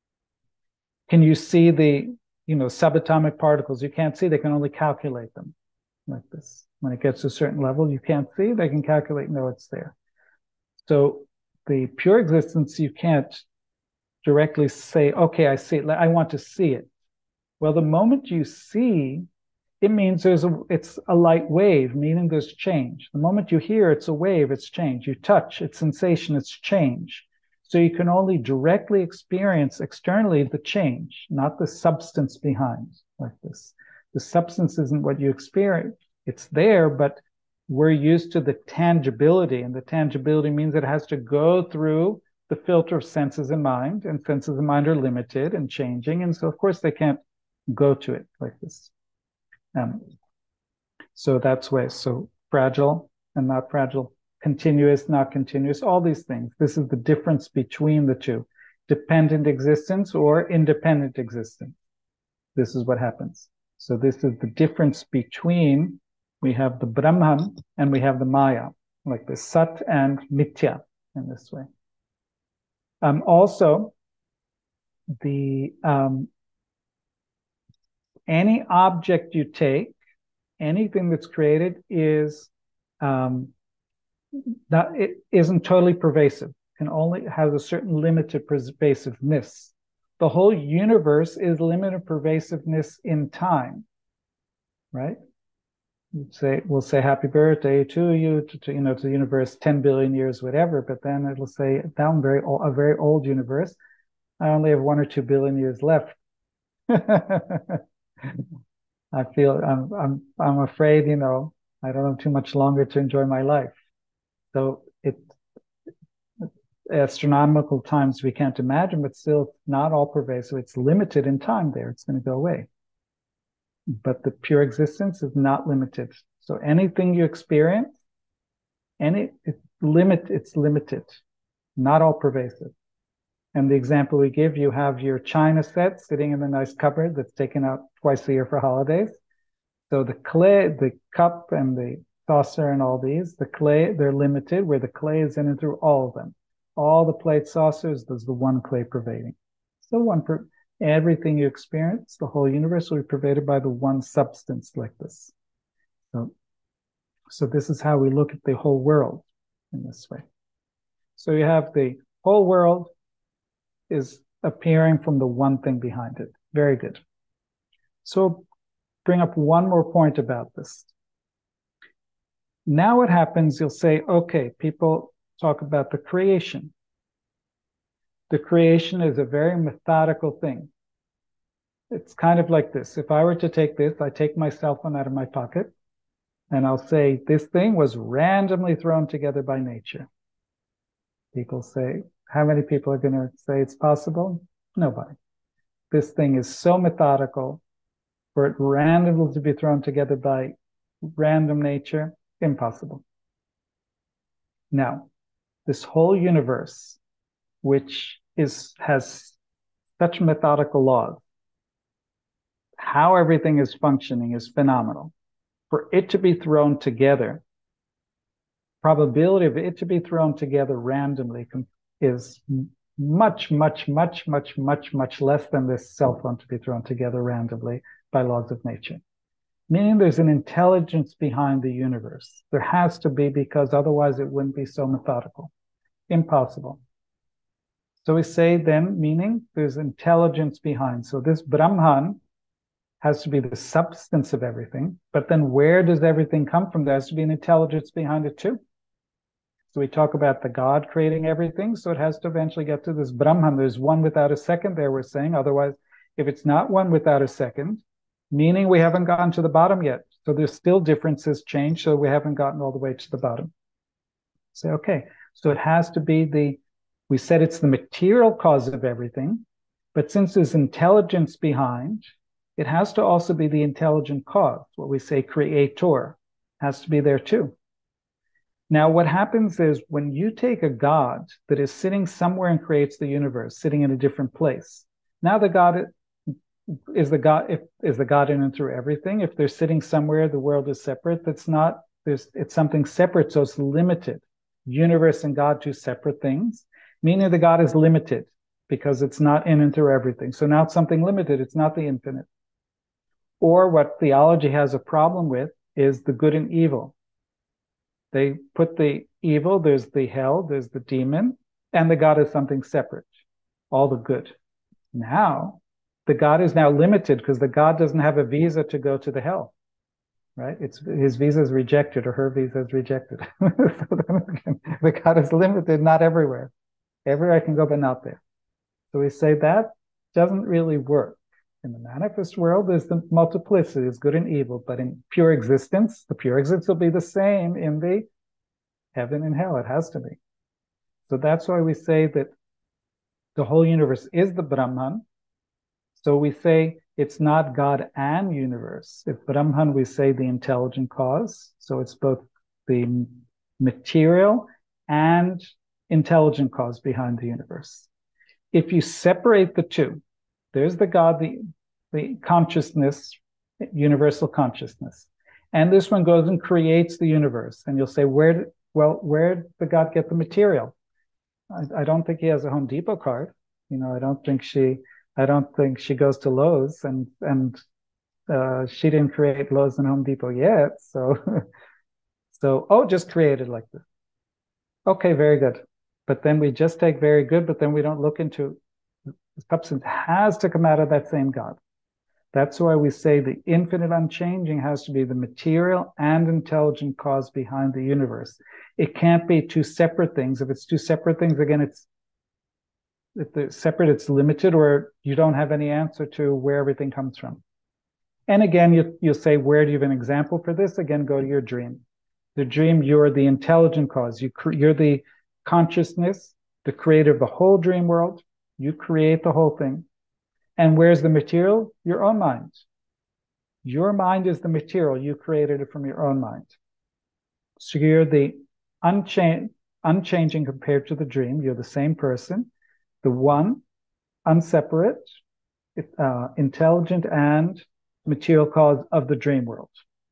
Can you see the, you know, subatomic particles? You can't see. They can only calculate them, like this. When it gets to a certain level, you can't see. They can calculate. No, it's there. So the pure existence, you can't directly say, "Okay, I see it. I want to see it." Well, the moment you see, it means there's a, it's a light wave, meaning there's change. The moment you hear, it's a wave, it's change. You touch, it's sensation, it's change. So you can only directly experience externally the change, not the substance behind, like this. The substance isn't what you experience. It's there, but we're used to the tangibility, and the tangibility means it has to go through the filter of senses and mind, and senses and mind are limited and changing, and so of course they can't go to it like this. Um, so that's why, so fragile and not fragile, continuous, not continuous, all these things. This is the difference between the two, dependent existence or independent existence. This is what happens. So this is the difference between, we have the Brahman and we have the Maya, like the Sat and Mithya in this way. Um, also, the um, any object you take, anything that's created is um, that it isn't totally pervasive. Can only has a certain limited pervasiveness. The whole universe is limited pervasiveness in time, right? You'd say we'll say happy birthday to you, to, to you know to the universe, ten billion years, whatever. But then it'll say down very a very old universe. I only have one or two billion years left. I feel I'm I'm I'm afraid, you know, I don't have too much longer to enjoy my life. So it astronomical times we can't imagine, but still not all pervasive. It's limited in time there. It's going to go away. But the pure existence is not limited. So anything you experience, any it's limit, it's limited, not all pervasive. And the example we give, you have your china set sitting in a nice cupboard that's taken out twice a year for holidays. So the clay, the cup and the saucer and all these, the clay, they're limited where the clay is in and through all of them. All the plate saucers, there's the one clay pervading. So one per, everything you experience, the whole universe will be pervaded by the one substance like this. So, so this is how we look at the whole world in this way. So you have the whole world is appearing from the one thing behind it. Very good. So bring up one more point about this. Now what happens, you'll say, okay, people talk about the creation. The creation is a very methodical thing. It's kind of like this. If I were to take this, I take my cell phone out of my pocket and I'll say, this thing was randomly thrown together by nature. People say, how many people are going to say it's possible? Nobody. This thing is so methodical for it randomly to be thrown together by random nature, impossible. Now, this whole universe, which is has such methodical laws, how everything is functioning is phenomenal. For it to be thrown together, probability of it to be thrown together randomly is much, much, much, much, much, much less than this cell phone to be thrown together randomly by laws of nature. Meaning there's an intelligence behind the universe. There has to be, because otherwise it wouldn't be so methodical. Impossible. So we say then, meaning there's intelligence behind. So this Brahman has to be the substance of everything, but then where does everything come from? There has to be an intelligence behind it too. So we talk about the God creating everything, so it has to eventually get to this Brahman. There's one without a second there, we're saying. Otherwise, if it's not one without a second, meaning we haven't gotten to the bottom yet. So there's still differences change, so we haven't gotten all the way to the bottom. Say, okay, so it has to be the, we said it's the material cause of everything, but since there's intelligence behind, it has to also be the intelligent cause. What we say creator has to be there too. Now, what happens is when you take a God that is sitting somewhere and creates the universe, sitting in a different place. Now the God is the God, if, is the God in and through everything. If they're sitting somewhere, the world is separate. That's not, there's, it's something separate, so it's limited. Universe and God, two separate things, meaning the God is limited because it's not in and through everything. So now it's something limited. It's not the infinite. Or what theology has a problem with is the good and evil. They put the evil, there's the hell, there's the demon, and the God is something separate, all the good. Now, the God is now limited because the God doesn't have a visa to go to the hell, right? It's his visa is rejected or her visa is rejected. So then again, the God is limited, not everywhere. Everywhere I can go, but not there. So we say that doesn't really work. In the manifest world, there's the multiplicity, it's good and evil, but in pure existence, the pure existence will be the same in the heaven and hell. It has to be. So that's why we say that the whole universe is the Brahman. So we say it's not God and universe. If Brahman, we say the intelligent cause. So it's both the material and intelligent cause behind the universe. If you separate the two, there's the God, the, the consciousness, universal consciousness. And this one goes and creates the universe. And you'll say, where, did, well, where did the God get the material? I, I don't think he has a Home Depot card. You know, I don't think she I don't think she goes to Lowe's, and and uh, she didn't create Lowe's and Home Depot yet. So so oh, just created like this. Okay, very good. But then we just take very good, but then we don't look into the substance has to come out of that same God. That's why we say the infinite unchanging has to be the material and intelligent cause behind the universe. It can't be two separate things. If it's two separate things, again, it's if they're separate, it's limited, or you don't have any answer to where everything comes from. And again, you, you'll say, where do you have an example for this? Again, go to your dream. The dream, you're the intelligent cause. You you're the consciousness, the creator of the whole dream world. You create the whole thing. And where's the material? Your own mind. Your mind is the material. You created it from your own mind. So you're the uncha- unchanging compared to the dream. You're the same person, the one, unseparate, uh, intelligent, and material cause of the dream world.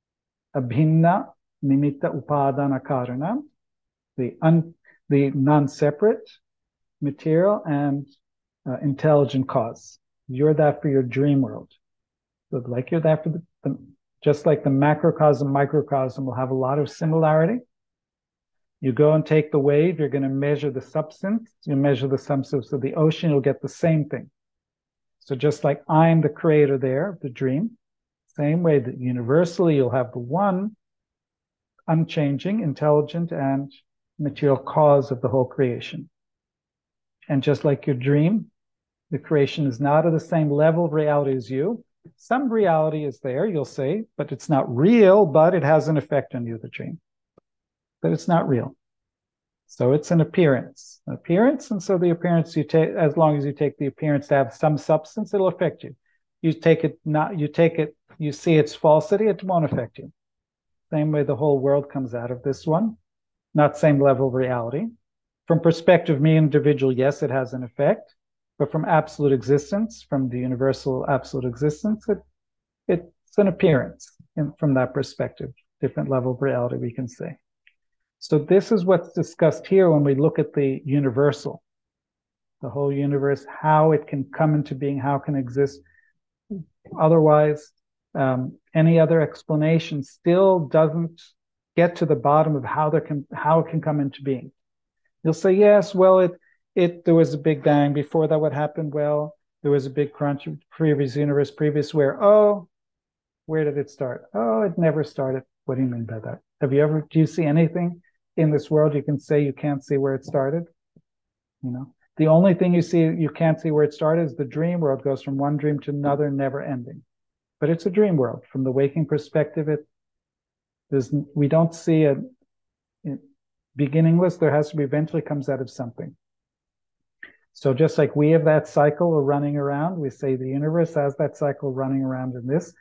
Abhinna nimitta upadana karana, the un, the non-separate material and uh, intelligent cause. You're that for your dream world. So like you're that for the, the just like the macrocosm, microcosm will have a lot of similarity. You go and take the wave, you're going to measure the substance, you measure the substance of the ocean, you'll get the same thing. So just like I'm the creator there, the dream, same way that universally you'll have the one unchanging, intelligent, and material cause of the whole creation. And just like your dream, the creation is not at the same level of reality as you. Some reality is there, you'll say, but it's not real, but it has an effect on you, the dream. But it's not real. So it's an appearance, an appearance. And so the appearance you take, as long as you take the appearance to have some substance, it'll affect you. You take it not, you take it, you see its falsity, it won't affect you. Same way the whole world comes out of this one, not same level of reality. From perspective of me individual, yes, it has an effect, but from absolute existence, from the universal absolute existence, it, it's an appearance in, from that perspective, different level of reality, we can say. So this is what's discussed here when we look at the universal, the whole universe, how it can come into being, how it can exist. Otherwise, um, any other explanation still doesn't get to the bottom of how there can how it can come into being. You'll say, yes, well, it it there was a big bang. Before that, what happened? Well, there was a big crunch, previous universe, previous where, oh, where did it start? Oh, it never started. What do you mean by that? Have you ever, do you see anything in this world you can say you can't see where it started? You know, the only thing you see, you can't see where it started is the dream world goes from one dream to another, never ending. But it's a dream world. From the waking perspective, it there's we don't see a, a beginningless. There has to be eventually comes out of something. So just like we have that cycle of running around, we say the universe has that cycle running around in this.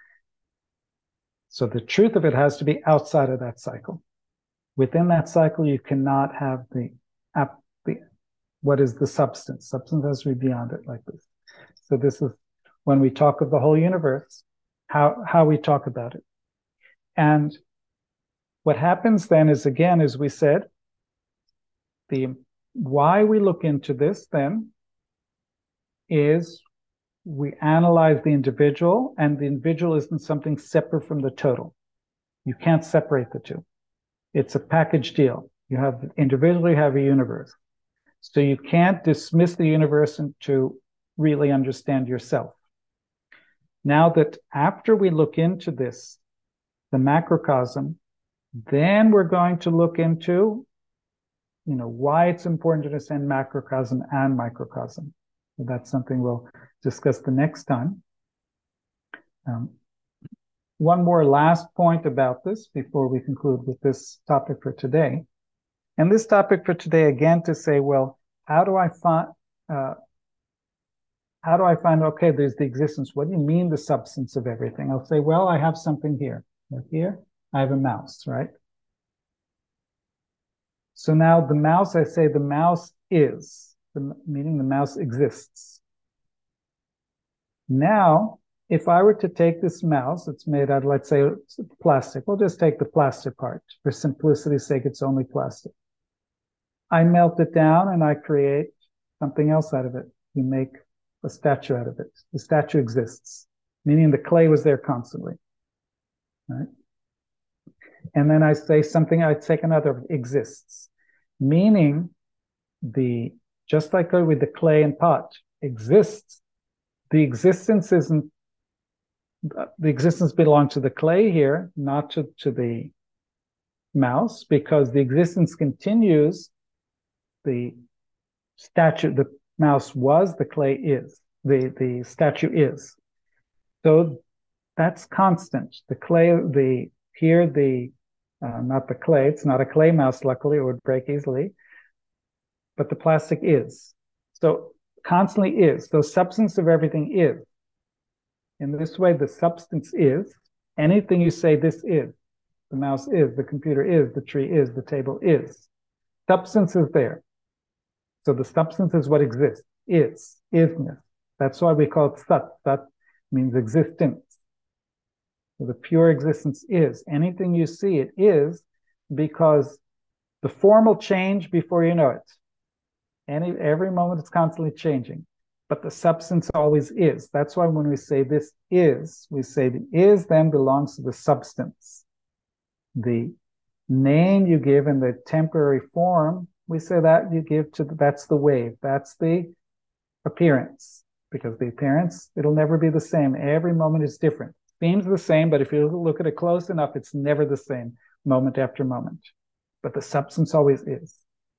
So the truth of it has to be outside of that cycle. Within that cycle, you cannot have the, the what is the substance. Substance has to be beyond it like this. So this is when we talk of the whole universe, how, how we talk about it. And what happens then is, again, as we said, the why we look into this then is we analyze the individual, and the individual isn't something separate from the total. You can't separate the two. It's a package deal. You have individually have a universe. So you can't dismiss the universe to really understand yourself. Now that after we look into this, the macrocosm, then we're going to look into, you know, why it's important to understand macrocosm and microcosm. So that's something we'll discuss the next time. Um, one more last point about this before we conclude with this topic for today. And this topic for today, again, to say, well, how do I find, uh, how do I find, okay, there's the existence. What do you mean the substance of everything? I'll say, well, I have something here. Right here, I have a mouse, right? So now the mouse, I say the mouse is, the, meaning the mouse exists. Now, if I were to take this mouse, it's made out of, let's say, plastic. We'll just take the plastic part. For simplicity's sake, it's only plastic. I melt it down and I create something else out of it. You make a statue out of it. The statue exists, meaning the clay was there constantly. Right? And then I say something, I take another, exists, meaning the, just like with the clay and pot, exists. The existence isn't, the existence belongs to the clay here, not to, to the mouse, because the existence continues. The statue, the mouse was, the clay is, the, the statue is. So that's constant. The clay, the, here the, uh, not the clay, it's not a clay mouse, luckily, it would break easily, but the plastic is. So constantly is. The substance of everything is. In this way, the substance is. Anything you say, this is. The mouse is, the computer is, the tree is, the table is. Substance is there. So the substance is what exists, is, isness. That's why we call it sat. Sat means existence. So the pure existence is. Anything you see, it is, because the form will change before you know it. Any, every moment it's constantly changing, but the substance always is. That's why when we say this is, we say the is then belongs to the substance. The name you give in the temporary form, we say that you give to, the, that's the wave, that's the appearance, because the appearance, it'll never be the same. Every moment is different. Seems the same, but if you look at it close enough, it's never the same moment after moment. But the substance always is.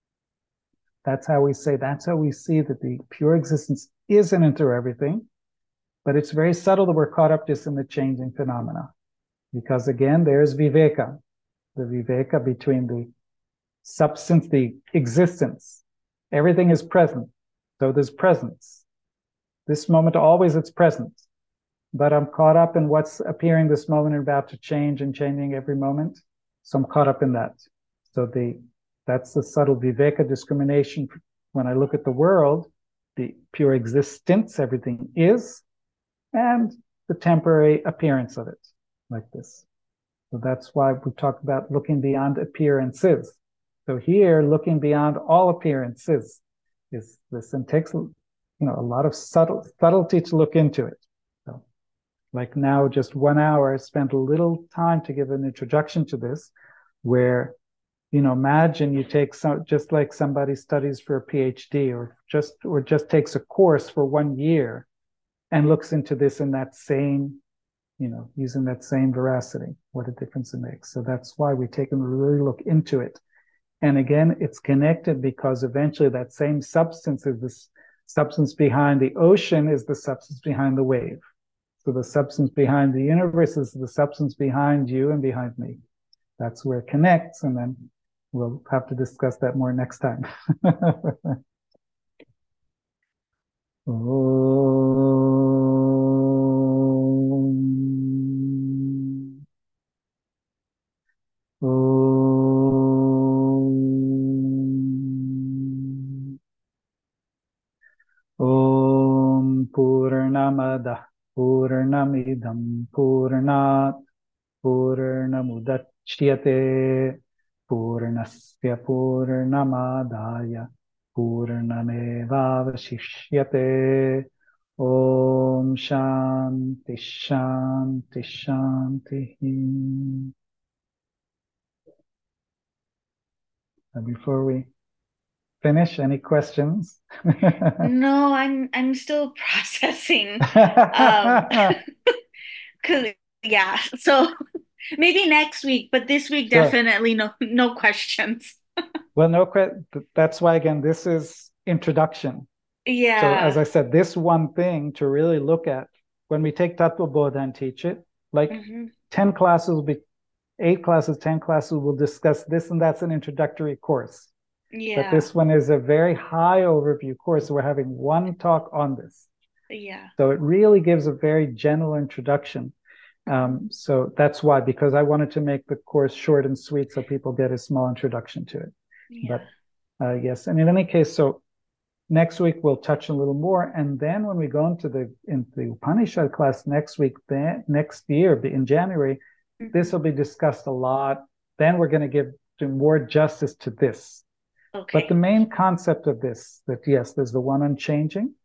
That's how we say, that's how we see that the pure existence is and into everything, but it's very subtle that we're caught up just in the changing phenomena. Because again, there's viveka, the viveka between the substance, the existence. Everything is present, so there's presence. This moment, always it's present, but I'm caught up in what's appearing this moment and about to change and changing every moment. So I'm caught up in that. So the that's the subtle viveka discrimination. When I look at the world, the pure existence, everything is, and the temporary appearance of it, like this. So that's why we talk about looking beyond appearances. So here, looking beyond all appearances is this, and takes, you know, a lot of subtle subtlety to look into it. So, like now, just one hour, I spent a little time to give an introduction to this, where, you know, imagine you take some, just like somebody studies for a PhD, or just or just takes a course for one year and looks into this in that same, you know, using that same veracity, what a difference it makes. So that's why we take and really look into it. And again, it's connected because eventually that same substance is this substance behind the ocean is the substance behind the wave. So the substance behind the universe is the substance behind you and behind me. That's where it connects, and then we'll have to discuss that more next time. Om. Om. Om Purnamada Purnamidam Purnat Purnamudachyate Purnasya Purnamadaya Purnamevavashishyate. Om Shanti Shanti Shanti. And before we finish, any questions? No, I'm I'm still processing. Um, cause yeah, so maybe next week, but this week Sure. definitely no no questions. Well, no, que- that's why, again, this is introduction. So as Yeah. I said, this one thing to really look at when we take Tattva Bodha and teach it, like Hmm. ten classes will be, eight classes, ten classes will discuss this, and that's an introductory course. But Yeah. this one is a very high overview course. We're having one talk on this. Yeah. So it really gives a very general introduction. Um, so that's why, because I wanted to make the course short and sweet so people get a small introduction to it. Yeah. But uh, yes, and in any case, so next week we'll touch a little more, and then when we go into the into the Upanishad class next week, then next year in January, this Hmm. will be discussed a lot. Then we're going to give do more justice to this. But the Okay. main concept of this, that yes, there's the one unchanging,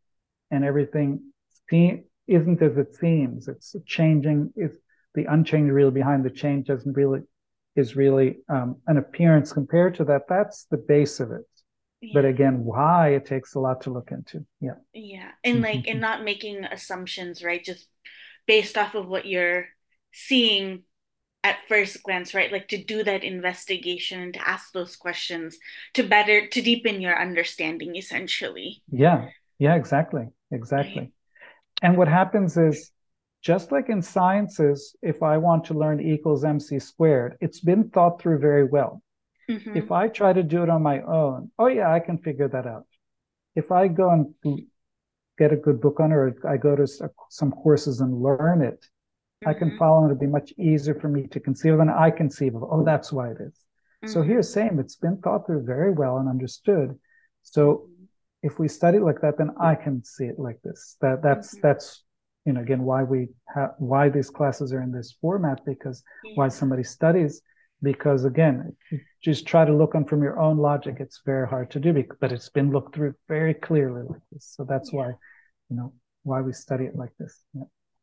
and everything see, isn't as it seems. It's changing. It's the unchanged real behind the change doesn't really is really um, an appearance compared to that. That's the base of it. But Yeah. again, why it takes a lot to look into. Yeah. Yeah. And like, and not making assumptions, right? Just based off of what you're seeing at first glance, right? Like to do that investigation and to ask those questions to better, to deepen your understanding, essentially. Yeah. Yeah, exactly. Exactly. Right. And what happens is, just like in sciences, if I want to learn E equals mc squared, it's been thought through very well. Mm-hmm. If I try to do it on my own, oh yeah, I can figure that out. If I go and get a good book on it, or I go to some courses and learn it, I can Mm-hmm. follow, and it'll be much easier for me to conceive than I conceive of. Oh, that's why it is. So Mm-hmm. here's same. It's been thought through very well and understood. So Mm-hmm. if we study it like that, then I can see it like this. That that's Mm-hmm. that's you know again why we have why these classes are in this format, because why Yeah. somebody studies, because again, just try to look on from your own logic. It's very hard to do, but it's been looked through very clearly like this. So that's Yeah. why you know why we study it like this. Yeah.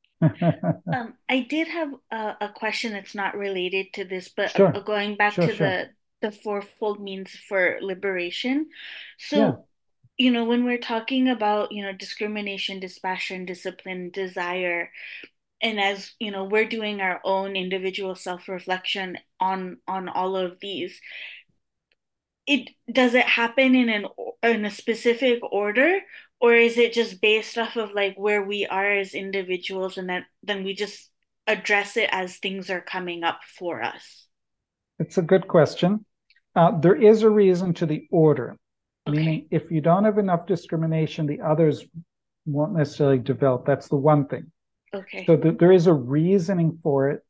Um, I did have a, a question that's not related to this, but uh, Sure, going back sure, to sure. the the fourfold means for liberation. Yeah, So, you know, when we're talking about, you know, discrimination, dispassion, discipline, desire, and as, you know, we're doing our own individual self-reflection on on all of these, it does it happen in an in a specific order, or is it just based off of like where we are as individuals, and then then we just address it as things are coming up for us? it's a good question. Uh, there is a reason to the order, Okay. meaning if you don't have enough discrimination, the others won't necessarily develop. That's the one thing. Okay. So th- there is a reasoning for it,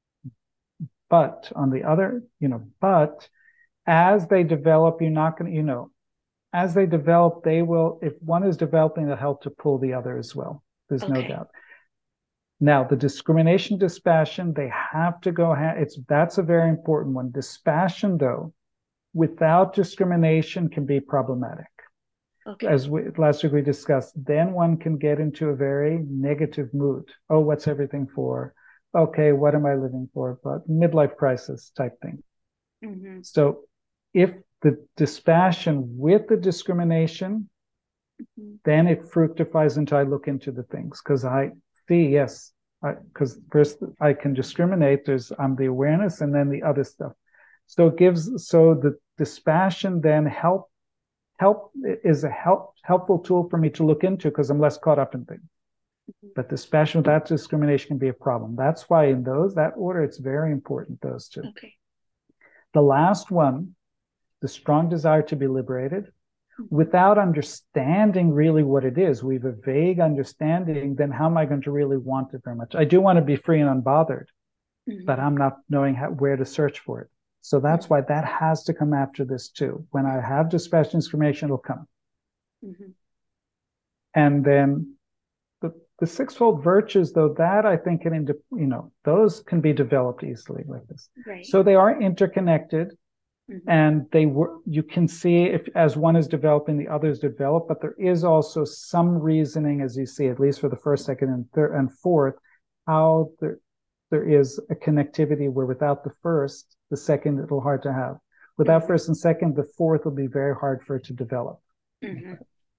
but on the other, you know, but as they develop, you're not going to, you know, as they develop, they will, if one is developing, they'll help to pull the other as well. There's no Okay. doubt. Now, the discrimination dispassion, they have to go, it's that's a very important one. Dispassion, though, without discrimination can be problematic. Okay. As we, last week we discussed, then one can get into a very negative mood. Oh, what's everything for? Okay, what am I living for? But midlife crisis type thing. Mm-hmm. So if the dispassion with the discrimination, Mm-hmm. then it fructifies into I look into the things because I see, yes, because first I can discriminate. There's I'm the awareness and then the other stuff. So it gives so the dispassion then help help is a help helpful tool for me to look into because I'm less caught up in things. But dispassion without discrimination can be a problem. That's why in those that order it's very important. Those two. Okay. The last one, the strong desire to be liberated, Mm-hmm. without understanding really what it is, we have a vague understanding, then how am I going to really want it very much? I do want to be free and unbothered, but Mm-hmm. I'm not knowing how, where to search for it. So that's Mm-hmm. why that has to come after this too. When I have dispassion discrimination, it'll come. Mm-hmm. And then the, the sixfold virtues, though, that I think can, you know, those can be developed easily like this. Right. So they are interconnected. Mm-hmm. And they were you can see if as one is developing the others develop, but there is also some reasoning, as you see, at least for the first, second, and third and fourth, how there there is a connectivity where without the first, the second it'll hard to have. Without Mm-hmm. first and second, the fourth will be very hard for it to develop. Mm-hmm.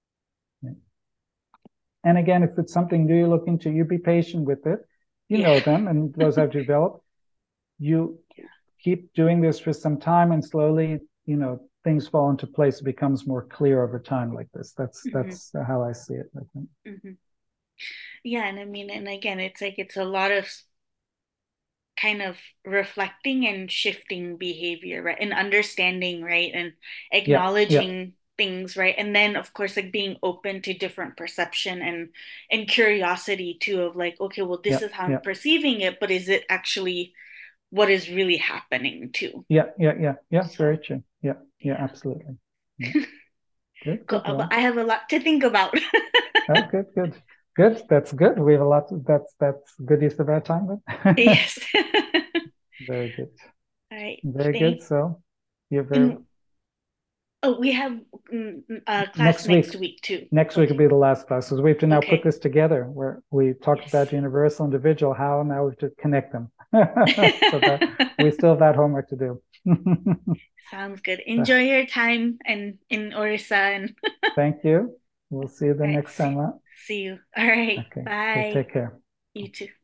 And again, if it's something new you look into, you be patient with it. You Yeah. know them, and those have developed. You Yeah. keep doing this for some time, and slowly, you know, things fall into place. It becomes more clear over time, like this. That's Mm-hmm. that's how I see it. I think. Mm-hmm. Yeah, and I mean, and again, it's like it's a lot of kind of reflecting and shifting behavior, right? And understanding, right? And Yeah, yeah, acknowledging things, right? And then of course like being open to different perception and and curiosity too of like, okay, well this yeah, is how I'm yeah, perceiving it, but is it actually what is really happening too? yeah, yeah, yeah, yeah. So Very true. Yeah, yeah, yeah. absolutely. Yeah. Good, Cool. good. But Well, I have a lot to think about. oh, good, good, good. That's good. We have a lot. Of, that's that's good use of our time then. Yes. Very good. All right. Very good. Thank So you're very and Oh, we have mm, a class Next week. next week too. Next week will Okay. be the last class. So we have to now put Okay. this together where we talked about Yes. universal, individual, how now we have to connect them. So that we still have that homework to do. Sounds good. So, Enjoy your time and in Orissa and thank you. We'll see you the all right, next see, time. Huh? see you. All right. Okay. Okay. Bye. Take care. You too.